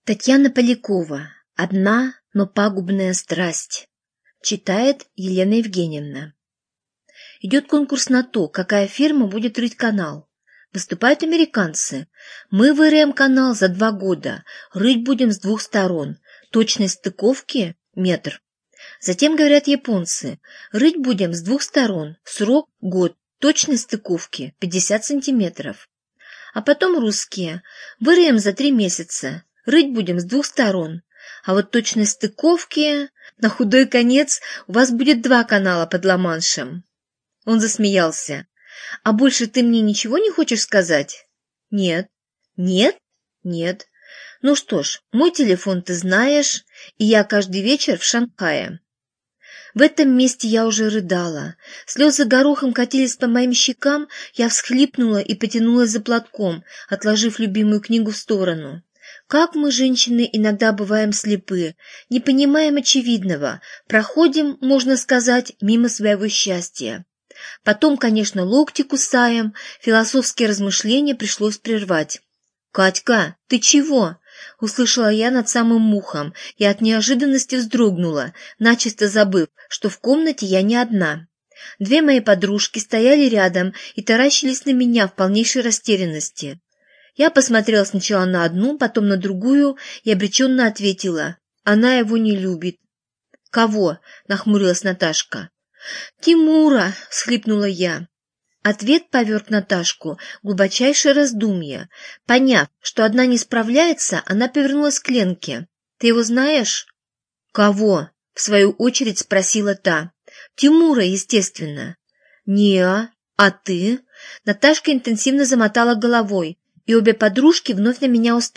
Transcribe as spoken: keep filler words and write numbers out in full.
Татьяна Полякова. «Одна, но пагубная страсть». Читает Елена Евгеньевна. Идет конкурс на то, какая фирма будет рыть канал. Выступают американцы. Мы выроем канал за два года. Рыть будем с двух сторон. Точность стыковки – метр. Затем говорят японцы. Рыть будем с двух сторон. Срок – год. Точность стыковки – пятьдесят сантиметров. А потом русские. Выроем за три месяца. Рыть будем с двух сторон. А вот точность стыковки... На худой конец у вас будет два канала под Ла-Маншем. Он засмеялся. А больше ты мне ничего не хочешь сказать? Нет. Нет? Нет. Ну что ж, мой телефон ты знаешь, и я каждый вечер в Шанхае. В этом месте я уже рыдала. Слезы горохом катились по моим щекам, я всхлипнула и потянулась за платком, отложив любимую книгу в сторону. Как мы, женщины, иногда бываем слепы, не понимаем очевидного, проходим, можно сказать, мимо своего счастья. Потом, конечно, локти кусаем, философские размышления пришлось прервать. «Катька, ты чего?» — услышала я над самым ухом и от неожиданности вздрогнула, начисто забыв, что в комнате я не одна. Две мои подружки стояли рядом и таращились на меня в полнейшей растерянности. Я посмотрела сначала на одну, потом на другую и обреченно ответила: «Она его не любит». «Кого?» — нахмурилась Наташка. «Тимура!» — всхлипнула я. Ответ поверг Наташку в глубочайшее раздумье. Поняв, что одна не справляется, она повернулась к Ленке. «Ты его знаешь?» «Кого?» — в свою очередь спросила та. «Тимура, естественно». «Не-а, а ты?» Наташка интенсивно замотала головой, и обе подружки вновь на меня уставились.